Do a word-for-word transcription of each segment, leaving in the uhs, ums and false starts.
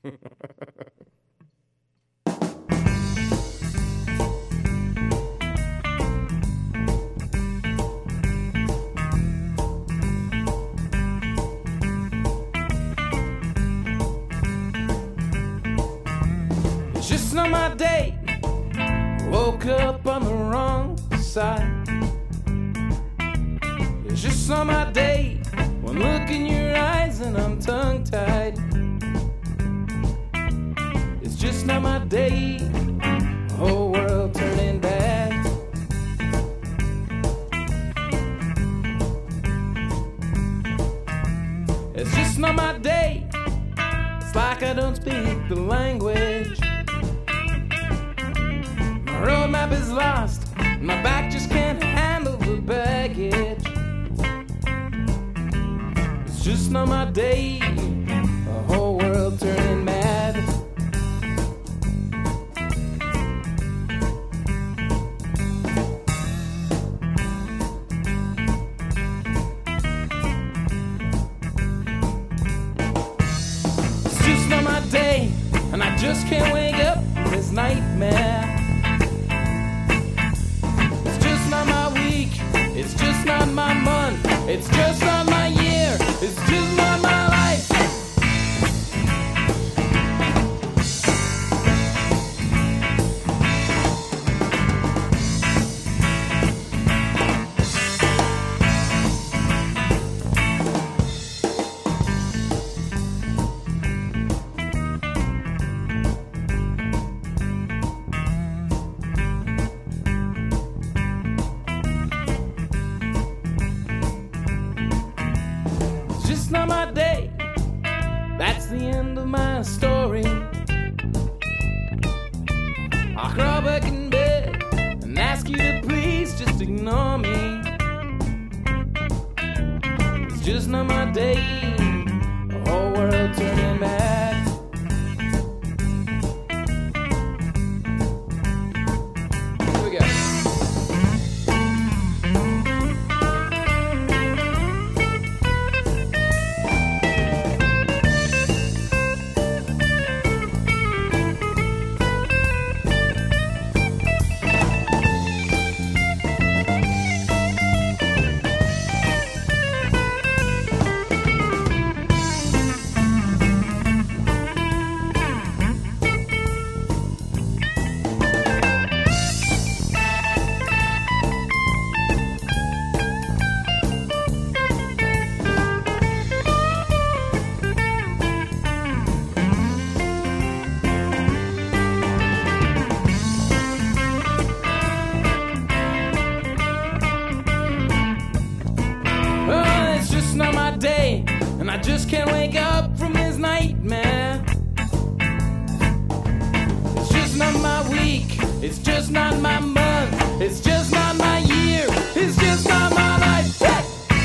It's just not my day. Woke up on the wrong side. It's just not my day. One look in your eyes and I'm tongue-tied. It's just not my day. The whole world turning bad. It's just not my day. It's like I don't speak the language. My roadmap is lost. My back just can't handle the baggage. It's just not my day. The whole world turning mad. It's just not my day, and I just can't wake up from this nightmare. It's just not my week. It's just not my month. It's just not my year. It's just not my life. It's just not my day. That's the end of my story. I'll crawl back in bed and ask you to please just ignore me. It's just not my day. The whole world turning mad. Here we go. Oh, it's just not my day, and I just can't wake up from this nightmare. It's just not my week. It's just not my month. It's just not my year. It's just not my life. Hey!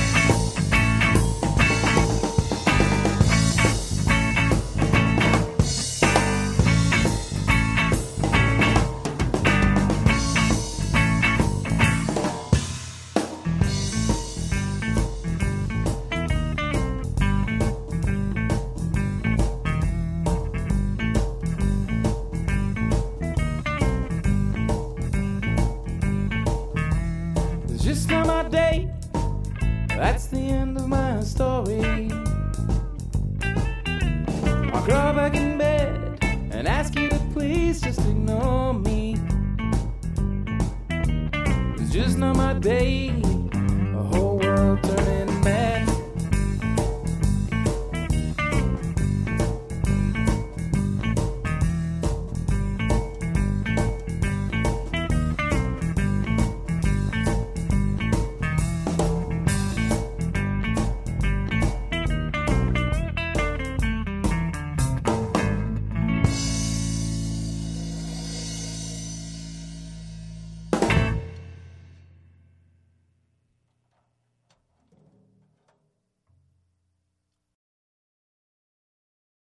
It's just not my day. That's the end of my story. I'll crawl back in bed and ask you to please just ignore me. It's just not my day.